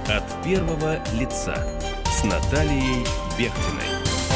От первого лица с Натальей Бехтиной.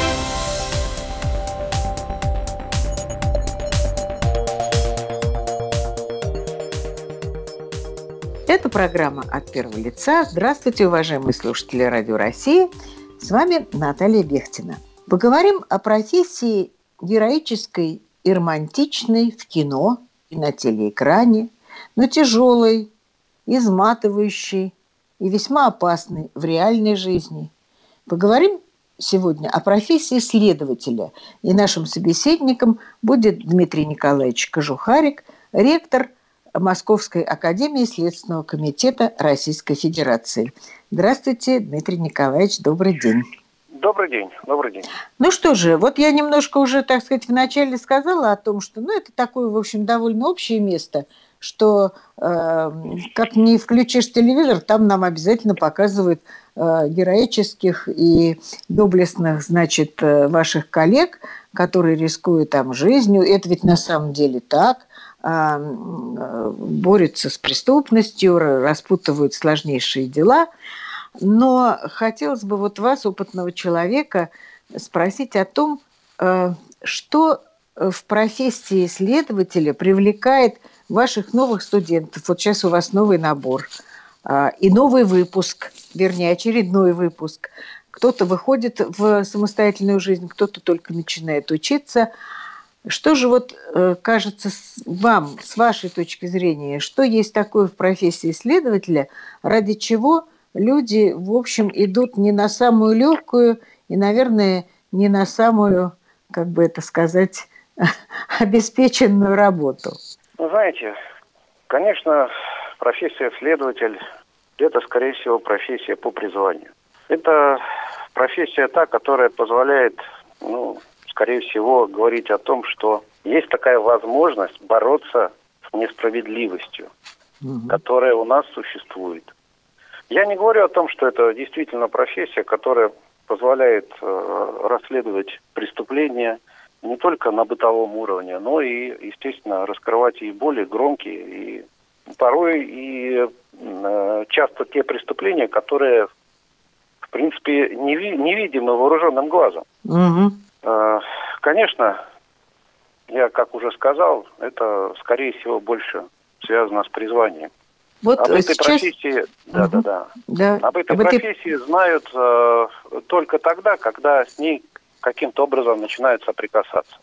Это программа «От первого лица». Здравствуйте, уважаемые слушатели Радио России. С вами Наталья Бехтина. Поговорим о профессии героической и романтичной в кино и на телеэкране, но тяжелой, изматывающей и весьма опасной в реальной жизни. Поговорим сегодня о профессии следователя. И нашим собеседником будет Дмитрий Николаевич Кожухарик, ректор Московской академии Следственного комитета Российской Федерации. Здравствуйте, Дмитрий Николаевич, добрый день. Добрый день, добрый день. Ну что же, вот я немножко уже, так сказать, вначале сказала о том, что это такое, в общем, довольно общее место, что как ни включишь телевизор, там нам обязательно показывают героических и доблестных, значит, ваших коллег, которые рискуют там жизнью. Это ведь на самом деле так. Борются с преступностью, распутывают сложнейшие дела. Но хотелось бы вот вас, опытного человека, спросить о том, что в профессии следователя привлекает ваших новых студентов. Вот сейчас у вас новый набор и новый выпуск, вернее, очередной выпуск. Кто-то выходит в самостоятельную жизнь, кто-то только начинает учиться. Что же кажется вам, с вашей точки зрения, что есть такое в профессии следователя, ради чего люди, в общем, идут не на самую легкую и, наверное, не на самую, как бы это сказать, обеспеченную работу? Ну, знаете, конечно, профессия следователь – это, скорее всего, профессия по призванию. Это профессия та, которая позволяет, скорее всего, говорить о том, что есть такая возможность бороться с несправедливостью, которая у нас существует. Я не говорю о том, что это действительно профессия, которая позволяет расследовать преступления не только на бытовом уровне, но и, естественно, раскрывать и более громкие, и порой и часто те преступления, которые, в принципе, невидимы вооруженным глазом. Конечно, я, как уже сказал, это, скорее всего, больше связано с призванием. Вот об этой сейчас... профессии, об этой профессии знают только тогда, когда с ней каким-то образом начинают соприкасаться.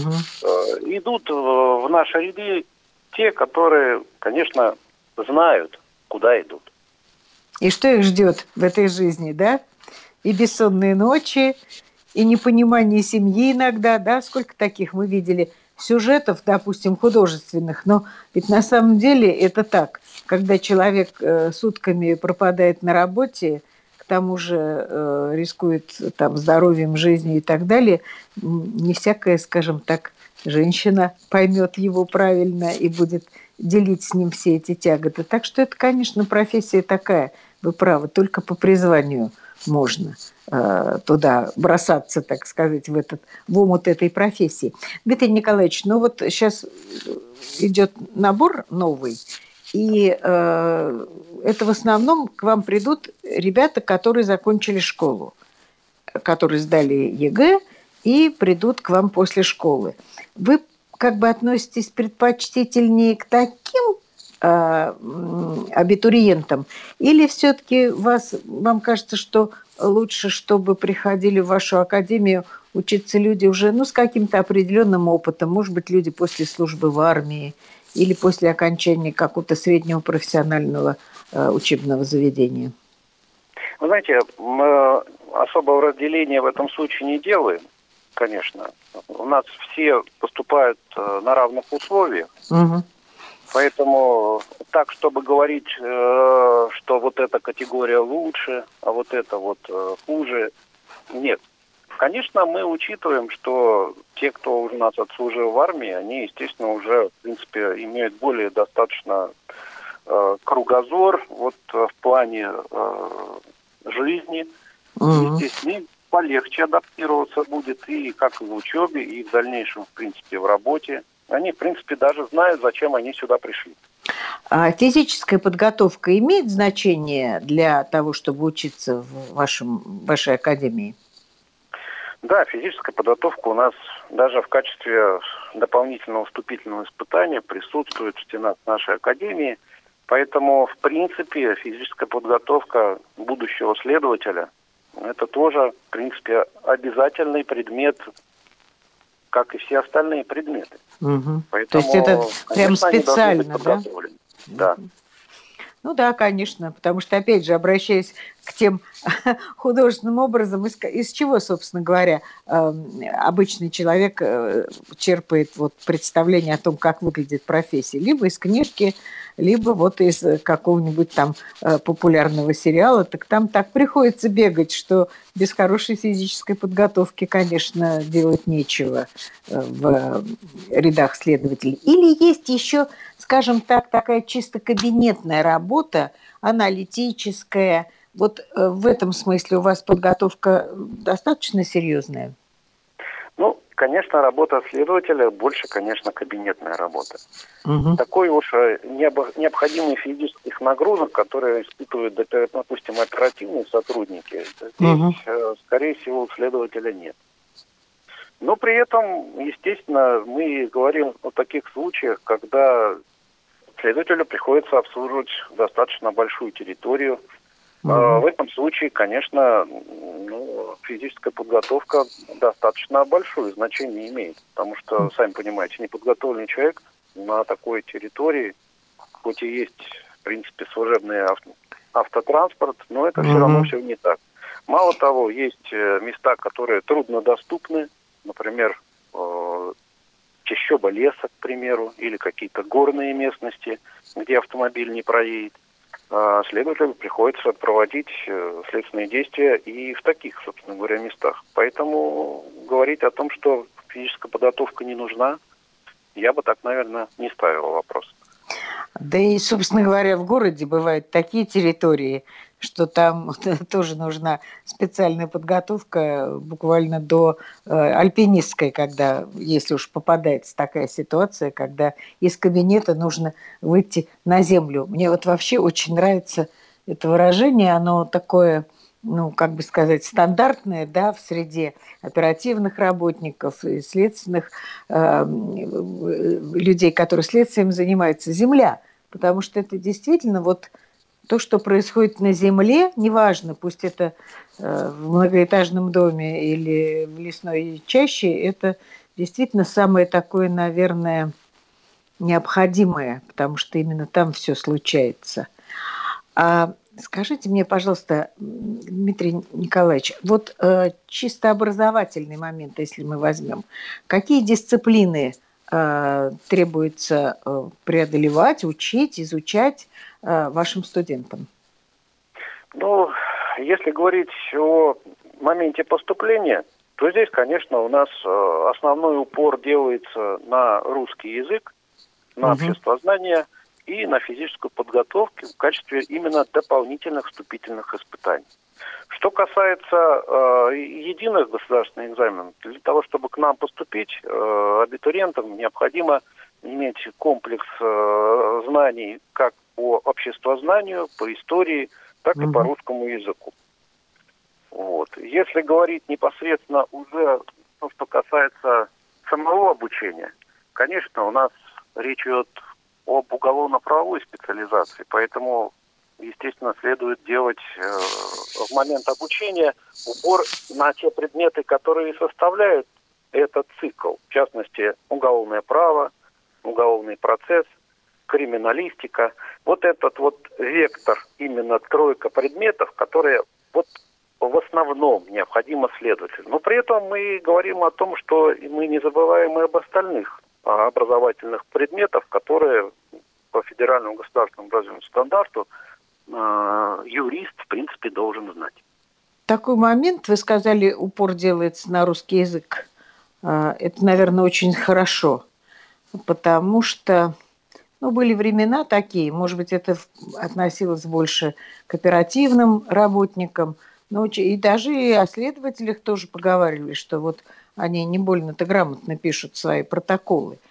Идут в наши ряды те, которые, конечно, знают, куда идут. И что их ждет в этой жизни, да? И бессонные ночи, и непонимание семьи иногда, да? Сколько таких мы видели сюжетов, допустим, художественных, но ведь на самом деле это так. Когда человек сутками пропадает на работе, к тому же рискует там здоровьем, жизнью и так далее, не всякая, скажем так, женщина поймет его правильно и будет делить с ним все эти тяготы. Так что это, конечно, профессия такая, вы правы, только по призванию можно туда бросаться, так сказать, в омут этой профессии. Дмитрий Николаевич, сейчас идет набор новый, и это в основном к вам придут ребята, которые закончили школу, которые сдали ЕГЭ и придут к вам после школы. Вы как бы относитесь предпочтительнее к таким абитуриентам, или все-таки вам кажется, что лучше, чтобы приходили в вашу академию учиться люди уже с каким-то определенным опытом, может быть, люди после службы в армии или после окончания какого-то среднего профессионального учебного заведения? Вы знаете, мы особого разделения в этом случае не делаем, конечно. У нас все поступают на равных условиях. Поэтому так, чтобы говорить, что вот эта категория лучше, а вот это хуже, нет. Конечно, мы учитываем, что те, кто у нас отслужил в армии, они, естественно, уже, в принципе, имеют более достаточно кругозор в плане жизни. Естественно, им полегче адаптироваться будет и как в учебе, и в дальнейшем, в принципе, в работе. Они, в принципе, даже знают, зачем они сюда пришли. А физическая подготовка имеет значение для того, чтобы учиться в вашей академии? Да, физическая подготовка у нас даже в качестве дополнительного вступительного испытания присутствует в стенах нашей академии. Поэтому, в принципе, физическая подготовка будущего следователя – это тоже, в принципе, обязательный предмет, как и все остальные предметы. Угу. Поэтому, то есть это прям конечно, специально, да? Да. Ну да, конечно, потому что, опять же, обращаясь к тем художественным образом, из чего, собственно говоря, обычный человек черпает вот представление о том, как выглядит профессия, либо из книжки, либо вот из какого-нибудь там популярного сериала, так там так приходится бегать, что без хорошей физической подготовки, конечно, делать нечего в рядах следователей. Или есть еще, скажем так, такая чисто кабинетная работа, аналитическая. Вот в этом смысле у вас подготовка достаточно серьезная? Ну, конечно, работа следователя больше, конечно, кабинетная работа. Угу. Такой уж необходимый физических нагрузок, которые испытывают, допустим, оперативные сотрудники, здесь, скорее всего, у следователя нет. Но при этом, естественно, мы говорим о таких случаях, когда следователю приходится обслуживать достаточно большую территорию. В этом случае, конечно, физическая подготовка достаточно большое значение имеет. Потому что, сами понимаете, неподготовленный человек на такой территории, хоть и есть, в принципе, служебный автотранспорт, но это все равно все не так. Мало того, есть места, которые труднодоступны, например, чащоба леса, к примеру, или какие-то горные местности, где автомобиль не проедет. Следователю приходится проводить следственные действия и в таких, собственно говоря, местах. Поэтому говорить о том, что физическая подготовка не нужна, я бы так, наверное, не ставил вопрос. Да и, собственно говоря, в городе бывают такие территории, что там тоже нужна специальная подготовка буквально до альпинистской, когда, если уж попадается такая ситуация, когда из кабинета нужно выйти на землю. Мне вот вообще очень нравится это выражение, оно такое, как бы сказать, стандартное, да, в среде оперативных работников и следственных людей, которые следствием занимаются, земля. Потому что это действительно вот то, что происходит на земле, неважно, пусть это в многоэтажном доме или в лесной чаще, это действительно самое такое, наверное, необходимое, потому что именно там все случается. А скажите мне, пожалуйста, Дмитрий Николаевич, вот чисто образовательный момент, если мы возьмем, какие дисциплины требуется преодолевать, учить, изучать вашим студентам? Ну, если говорить о моменте поступления, то здесь, конечно, у нас основной упор делается на русский язык, на обществознание и на физическую подготовку в качестве именно дополнительных вступительных испытаний. Что касается единых государственных экзаменов, для того, чтобы к нам поступить, абитуриентам необходимо иметь комплекс знаний как по обществознанию, по истории, так и по русскому языку. Вот. Если говорить непосредственно уже, что касается самого обучения, конечно, у нас речь идет об уголовно-правовой специализации, поэтому, естественно, следует делать в момент обучения упор на те предметы, которые составляют этот цикл. В частности, уголовное право, уголовный процесс, криминалистика. Вот этот вот вектор, именно тройка предметов, которые вот в основном необходимо следователю. Но при этом мы говорим о том, что мы не забываем и об остальных образовательных предметов, которые по федеральному государственному образовательному стандарту юрист, в принципе, должен знать. Такой момент, вы сказали, упор делается на русский язык. Это, наверное, очень хорошо, потому что были времена такие, может быть, это относилось больше к оперативным работникам, но и даже и о следователях тоже поговаривали, что вот они не больно-то грамотно пишут свои протоколы.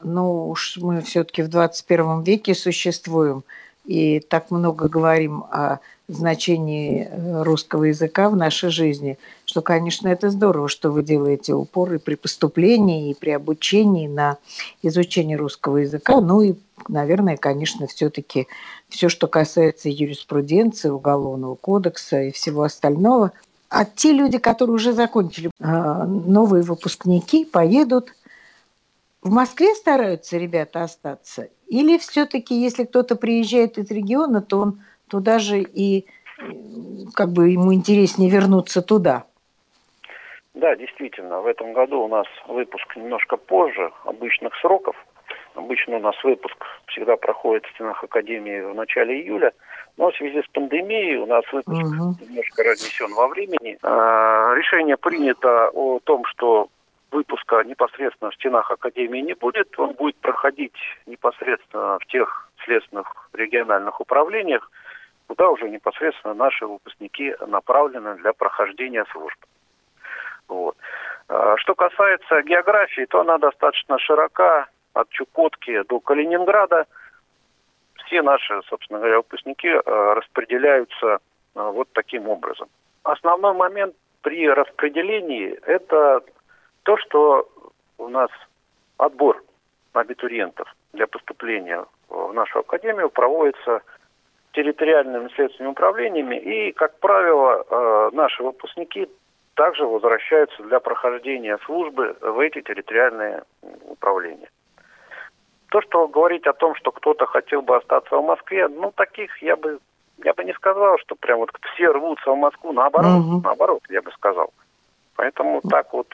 ну уж мы все-таки в 21 веке существуем и так много говорим о значении русского языка в нашей жизни, что, конечно, это здорово, что вы делаете упор и при поступлении, и при обучении на изучение русского языка. Ну и, наверное, конечно, все-таки все, что касается юриспруденции, Уголовного кодекса и всего остального. А те люди, которые уже закончили, новые выпускники, поедут. В Москве стараются ребята остаться? Или все-таки, если кто-то приезжает из региона, то он туда же и как бы ему интереснее вернуться туда? Да, действительно, в этом году у нас выпуск немножко позже обычных сроков. Обычно у нас выпуск всегда проходит в стенах Академии в начале июля, но в связи с пандемией у нас выпуск немножко разнесен во времени. Решение принято о том, что выпуска непосредственно в стенах Академии не будет. Он будет проходить непосредственно в тех следственных региональных управлениях, куда уже непосредственно наши выпускники направлены для прохождения службы. Вот. Что касается географии, то она достаточно широка, от Чукотки до Калининграда. Все наши, собственно говоря, выпускники распределяются вот таким образом. Основной момент при распределении – это то, что у нас отбор абитуриентов для поступления в нашу академию проводится территориальными следственными управлениями, и, как правило, наши выпускники также возвращаются для прохождения службы в эти территориальные управления. То, что говорить о том, что кто-то хотел бы остаться в Москве, ну, таких я бы не сказал, что прям вот все рвутся в Москву, наоборот, я бы сказал. Поэтому так вот...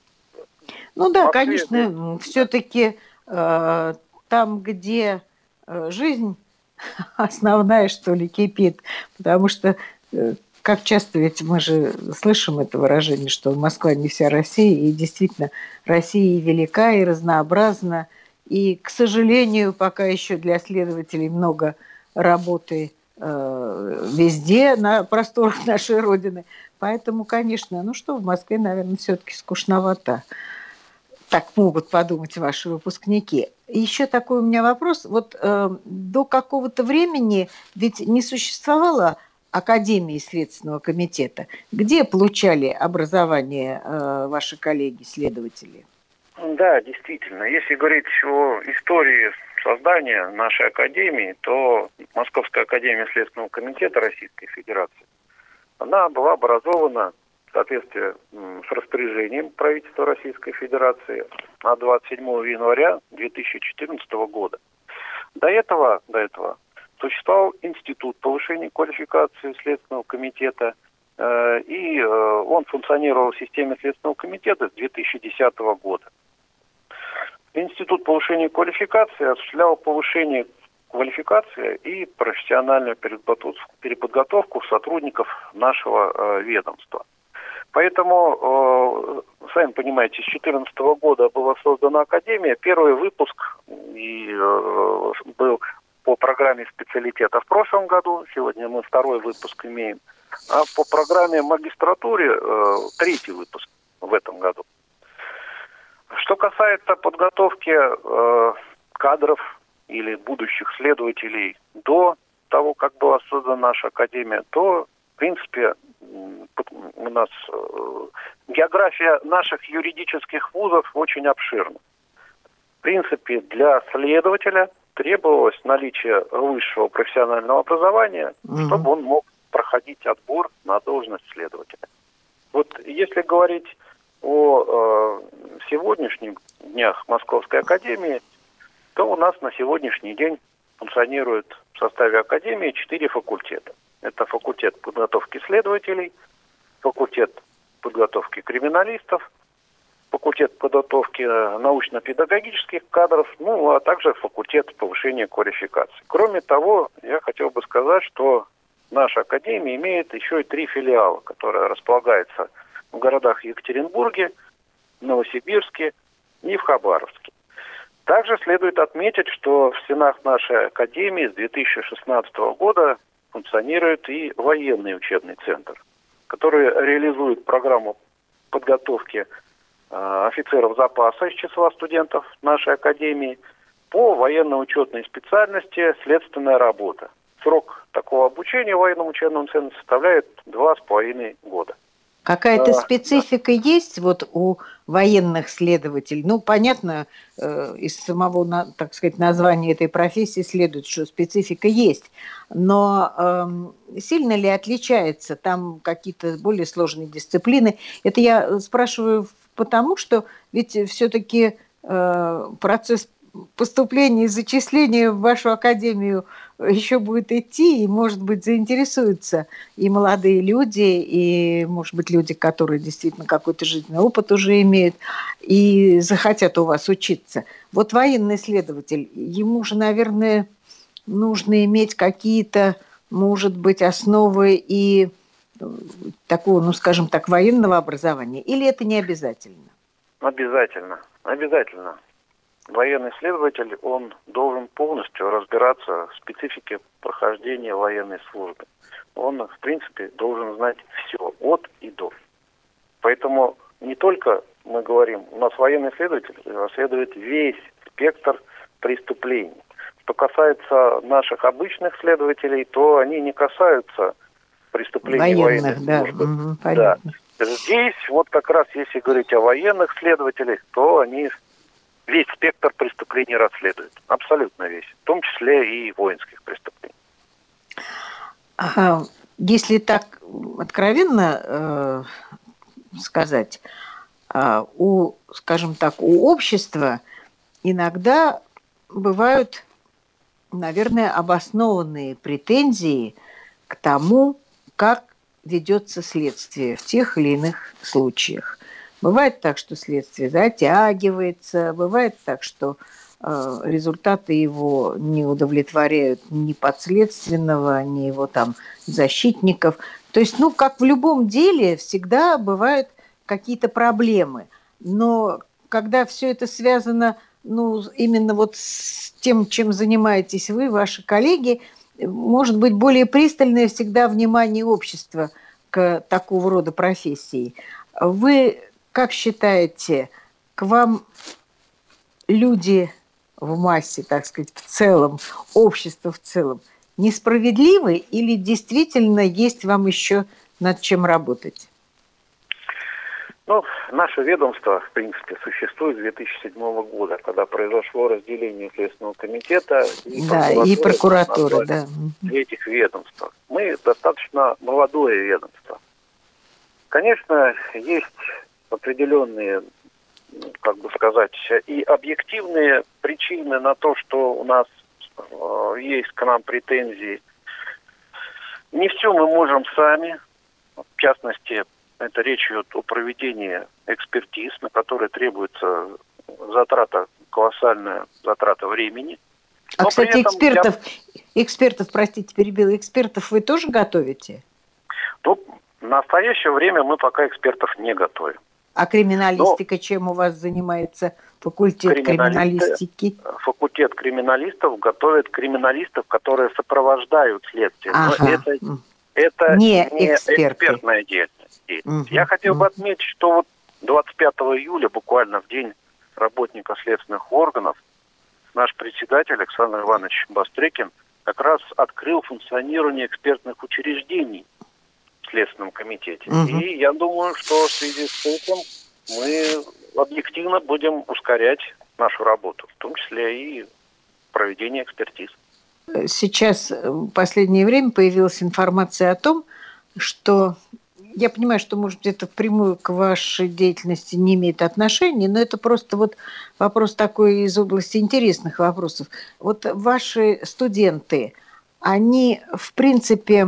Ну да, конечно, все-таки там, где жизнь основная, что ли, кипит, потому что, как часто ведь мы же слышим это выражение, что Москва не вся Россия, и действительно Россия и велика, и разнообразна, и, к сожалению, пока еще для следователей много работы везде, на просторах нашей Родины. Поэтому, конечно, ну что, в Москве, наверное, все-таки скучновато. Так могут подумать ваши выпускники. И еще такой у меня вопрос. Вот до какого-то времени ведь не существовало Академии Следственного комитета. Где получали образование ваши коллеги-следователи? Да, действительно. Если говорить о истории создания нашей академии, то Московская академия Следственного комитета Российской Федерации, она была образована в соответствии с распоряжением правительства Российской Федерации от 27 января 2014 года. До этого существовал Институт повышения квалификации Следственного комитета, и он функционировал в системе Следственного комитета с 2010 года. Институт повышения квалификации осуществлял повышение квалификации и профессиональную переподготовку сотрудников нашего ведомства. Поэтому, сами понимаете, с 2014 года была создана Академия. Первый выпуск был по программе специалитета в прошлом году. Сегодня мы второй выпуск имеем. А по программе магистратуры третий выпуск в этом году. Что касается подготовки кадров или будущих следователей до того, как была создана наша академия, то, в принципе, у нас география наших юридических вузов очень обширна. В принципе, для следователя требовалось наличие высшего профессионального образования, чтобы он мог проходить отбор на должность следователя. Вот если говорить о сегодняшних днях Московской академии, то у нас на сегодняшний день функционирует в составе академии 4 факультета. Это факультет подготовки следователей, факультет подготовки криминалистов, факультет подготовки научно-педагогических кадров, ну, а также факультет повышения квалификации. Кроме того, я хотел бы сказать, что наша академия имеет еще и 3 филиала, которые располагаются в городах Екатеринбурге, Новосибирске и в Хабаровске. Также следует отметить, что в стенах нашей академии с 2016 года функционирует и военный учебный центр, который реализует программу подготовки офицеров запаса из числа студентов нашей академии по военно-учетной специальности «Следственная работа». Срок такого обучения в военном учебном центре составляет 2,5 года. Какая-то специфика есть вот у военных следователей? Ну, понятно, из самого, так сказать, названия этой профессии следует, что специфика есть. Но сильно ли отличается? Там какие-то более сложные дисциплины? Это я спрашиваю потому, что ведь все-таки процесс поступления и зачисления в вашу академию еще будет идти, и, может быть, заинтересуются и молодые люди, и, может быть, люди, которые действительно какой-то жизненный опыт уже имеют, и захотят у вас учиться. Вот военный следователь, ему же, наверное, нужно иметь какие-то, может быть, основы и такого, ну, скажем так, военного образования, или это не обязательно? Обязательно, обязательно. Военный следователь, он должен полностью разбираться в специфике прохождения военной службы. Он, в принципе, должен знать все от и до. Поэтому не только мы говорим, у нас военный следователь расследует весь спектр преступлений. Что касается наших обычных следователей, то они не касаются преступлений военной службы. Угу, понятно. Да. Здесь вот как раз, если говорить о военных следователях, то они весь спектр преступлений расследуют. Абсолютно весь. В том числе и воинских преступлений. Если так откровенно сказать, скажем так, у общества иногда бывают, наверное, обоснованные претензии к тому, как ведется следствие в тех или иных случаях. Бывает так, что следствие затягивается, бывает так, что результаты его не удовлетворяют ни подследственного, ни его там защитников. То есть, ну, как в любом деле, всегда бывают какие-то проблемы. Но когда все это связано, ну, именно вот с тем, чем занимаетесь вы, ваши коллеги, может быть, более пристальное всегда внимание общества к такого рода профессии. Вы как считаете, к вам люди в массе, так сказать, в целом, общество в целом, несправедливы или действительно есть вам еще над чем работать? Ну, наше ведомство, в принципе, существует с 2007 года, когда произошло разделение Следственного комитета и прокуратуры, да. Этих ведомств. Мы достаточно молодое ведомство. Конечно, есть определенные, как бы сказать, и объективные причины на то, что у нас есть к нам претензии. Не все мы можем сами. В частности, это речь идет о проведении экспертиз, на которые требуется колоссальная затрата времени. Но кстати, экспертов, простите, перебила, экспертов вы тоже готовите? Ну, в настоящее время мы пока экспертов не готовим. А криминалистика чем у вас занимается? Факультет криминалистики? Факультет криминалистов готовит криминалистов, которые сопровождают следствие. Ага. Но это не экспертная деятельность. Угу. Я хотел бы отметить, что вот 25 июля, буквально в день работника следственных органов, наш председатель Александр Иванович Бастрыкин как раз открыл функционирование экспертных учреждений в Следственном комитете. Угу. И я думаю, что в связи с этим мы объективно будем ускорять нашу работу, в том числе и проведение экспертиз. Сейчас в последнее время появилась информация о том, что, я понимаю, что, может быть, это впрямую к вашей деятельности не имеет отношения, но это просто вот вопрос такой из области интересных вопросов. Вот ваши студенты, они, в принципе,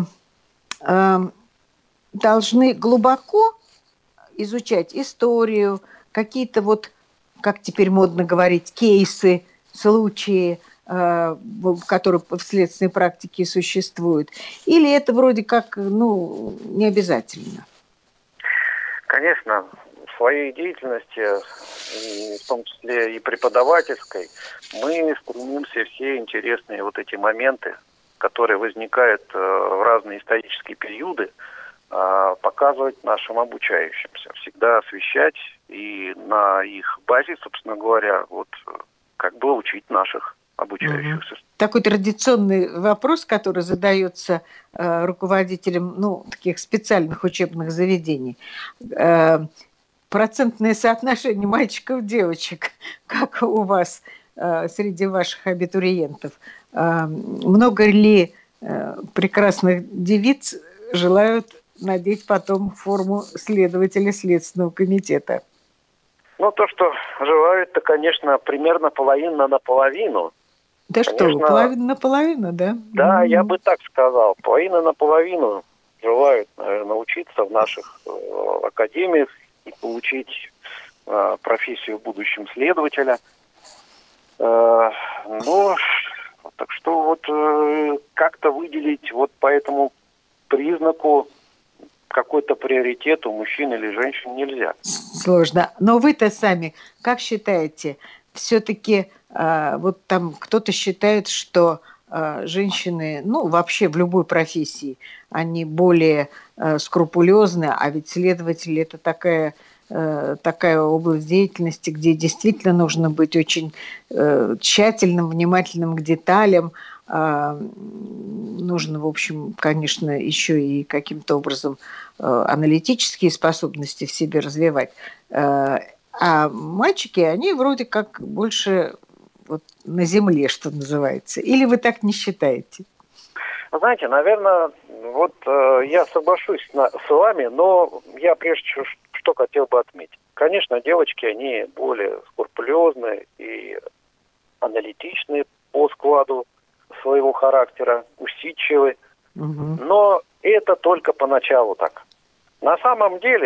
должны глубоко изучать историю, какие-то вот, как теперь модно говорить, кейсы, случаи, которые в следственной практике существуют? Или это вроде как, не обязательно? Конечно, в своей деятельности, в том числе и преподавательской, мы стремимся все интересные вот эти моменты, которые возникают в разные исторические периоды, показывать нашим обучающимся. Всегда освещать и на их базе, собственно говоря, вот как бы учить наших обучающихся. Такой традиционный вопрос, который задается руководителям таких специальных учебных заведений. Процентное соотношение мальчиков-девочек, как у вас среди ваших абитуриентов? Много ли прекрасных девиц желают надеть потом форму следователя Следственного комитета? То, что желают, это, конечно, примерно половина на половину. Да, конечно, что, половина на половину, да? Да, я бы так сказал. Половина на половину желают, наверное, учиться в наших академиях и получить профессию в будущем следователя. Так что как-то выделить по этому признаку какой-то приоритет у мужчин или женщин нельзя. Сложно. Но вы-то сами как считаете? Все-таки там кто-то считает, что женщины, вообще в любой профессии, они более скрупулезны, а ведь следователь – это такая область деятельности, где действительно нужно быть очень тщательным, внимательным к деталям. Нужно, в общем, конечно, еще и каким-то образом аналитические способности в себе развивать. А мальчики, они вроде как больше на земле, что называется. Или вы так не считаете? Знаете, наверное, я соглашусь с вами, но я прежде что хотел бы отметить. Конечно, девочки, они более скрупулезные и аналитичные по складу своего характера, усидчивы. Но это только поначалу так. На самом деле,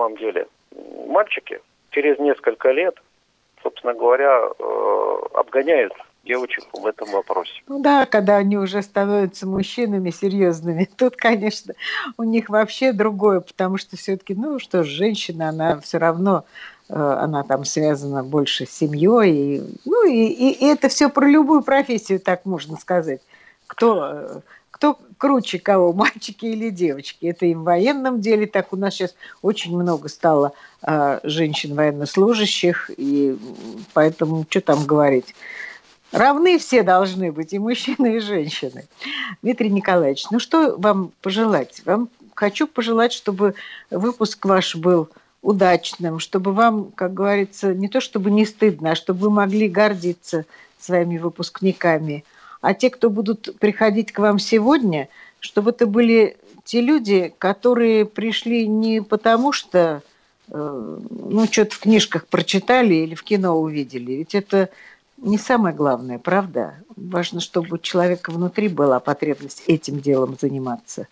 мальчики через несколько лет, собственно говоря, обгоняют девочек в этом вопросе. Когда они уже становятся мужчинами серьезными, тут, конечно, у них вообще другое, потому что все-таки, женщина, она все равно, она там связана больше с семьей, и это все про любую профессию, так можно сказать. Кто круче кого, мальчики или девочки? Это и в военном деле так. У нас сейчас очень много стало женщин военнослужащих, и поэтому что там говорить? Равны все должны быть, и мужчины, и женщины. Дмитрий Николаевич, что вам пожелать? Вам хочу пожелать, чтобы выпуск ваш был удачным, чтобы вам, как говорится, не то чтобы не стыдно, а чтобы вы могли гордиться своими выпускниками. А те, кто будут приходить к вам сегодня, чтобы это были те люди, которые пришли не потому, что что-то в книжках прочитали или в кино увидели. Ведь это не самое главное, правда? Важно, чтобы у человека внутри была потребность этим делом заниматься.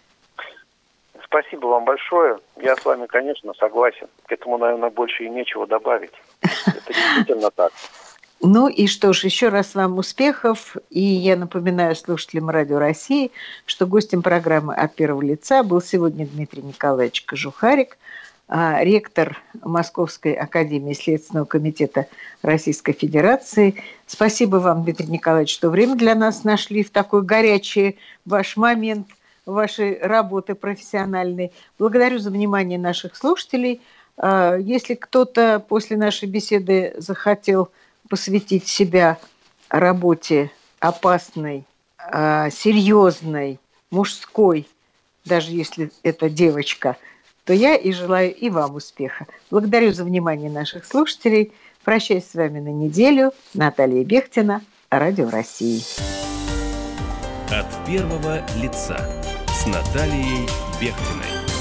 Спасибо вам большое. Я с вами, конечно, согласен. К этому, наверное, больше и нечего добавить. Это действительно так. И что ж, еще раз вам успехов. И я напоминаю слушателям Радио России, что гостем программы «От первого лица» был сегодня Дмитрий Николаевич Кожухарик, ректор Московской академии Следственного комитета Российской Федерации. Спасибо вам, Дмитрий Николаевич, что время для нас нашли в такой горячий ваш момент вашей работы профессиональной. Благодарю за внимание наших слушателей. Если кто-то после нашей беседы захотел посвятить себя работе опасной, серьезной, мужской, даже если это девочка, то я и желаю и вам успеха. Благодарю за внимание наших слушателей. Прощаюсь с вами на неделю. Наталья Бехтина, Радио России. От первого лица с Натальей Бехтиной.